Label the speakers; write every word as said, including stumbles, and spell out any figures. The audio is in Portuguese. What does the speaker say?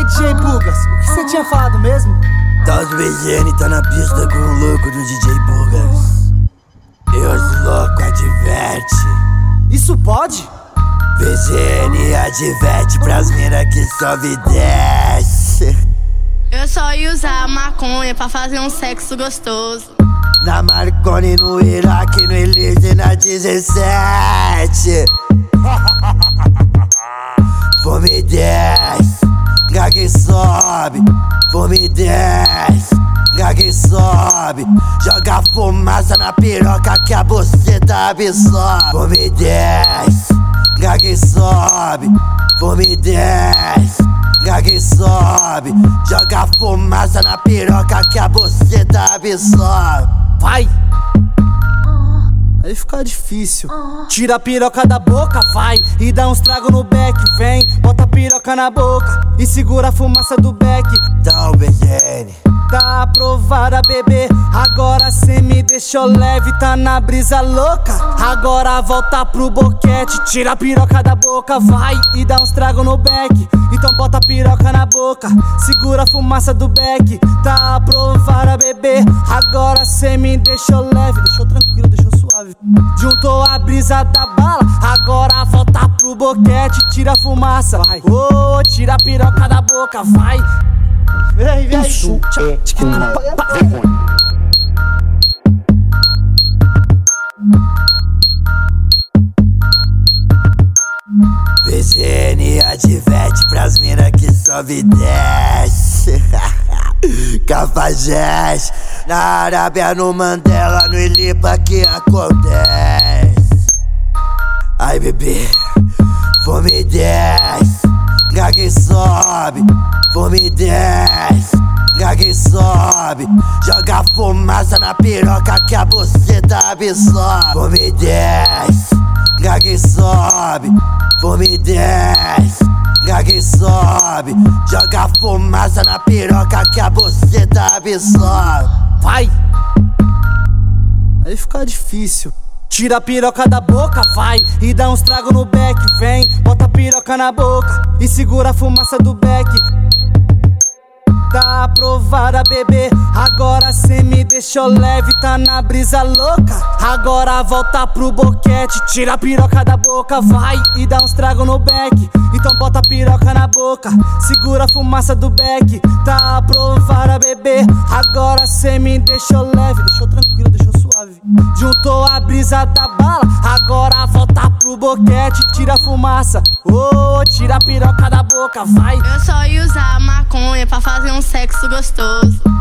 Speaker 1: J Bugas, o que você tinha falado mesmo?
Speaker 2: Tal do B G N tá na pista com o louco do D J Bugas. E os loucos adverte.
Speaker 1: Isso pode?
Speaker 2: B G N adverte pras mina que sobe e desce.
Speaker 3: Eu só ia usar a maconha pra fazer um sexo gostoso.
Speaker 2: Na Marconi, no Iraque, no Elise, na dezessete. Fome e desce, gaga e sobe. Fome e desce, gaga e sobe. Joga fumaça na piroca que a buceta absorve. Fome e desce, gaga e sobe. Fome e desce, gaga e sobe. Joga fumaça na piroca que a buceta absorve.
Speaker 1: Vai! Aí fica difícil. Tira a piroca da boca, vai, e dá uns trago no beck. Vem, bota a piroca na boca e segura a fumaça do beck.
Speaker 2: Então, B G N,
Speaker 1: tá aprovada, bebê. Agora cê me deixou leve, tá na brisa louca. Agora volta pro boquete. Tira a piroca da boca, vai, e dá uns trago no beck. Então bota a piroca na boca, segura a fumaça do beck. Tá aprovada, bebê. Agora cê me deixou leve, deixou tranquilo, deixou suave. Juntou a brisa da bala, agora volta pro boquete. Tira a fumaça, vai, oh, tira a piroca da boca, vai. Vem, vem,
Speaker 4: Isso é uma vergonha.
Speaker 2: B G N adverte pras mina que sobe e desce. Cafajeste, na Arábia, no Mandela, no Ilipa que acontece. Ai, bebê, fome e desce, gaga e sobe. Fome e desce, gaga e sobe. Joga fumaça na piroca que a buceta absorve. Fome e desce, gaga e sobe. Fome e desce, gaga e sobe. Joga fumaça na piroca que a buceta absorve.
Speaker 1: Vai! Aí fica difícil. Tira a piroca da boca, vai, e dá uns trago no beck. Vem, bota a piroca na boca e segura a fumaça do beck. Tá aprovada, bebê. Agora cê me deixou leve, tá na brisa louca. Agora volta pro boquete. Tira a piroca da boca, vai, e dá uns trago no beck. Então bota a piroca na boca, segura a fumaça do beck. Tá aprovada, bebê. Agora cê me deixou leve, deixou tranquilo, deixou suave. Juntou a brisa da bala, agora volta pro boquete. Tira a fumaça, oh, tira a piroca da boca, vai.
Speaker 3: Eu só ia usar a maconha pra fazer um sexo gostoso.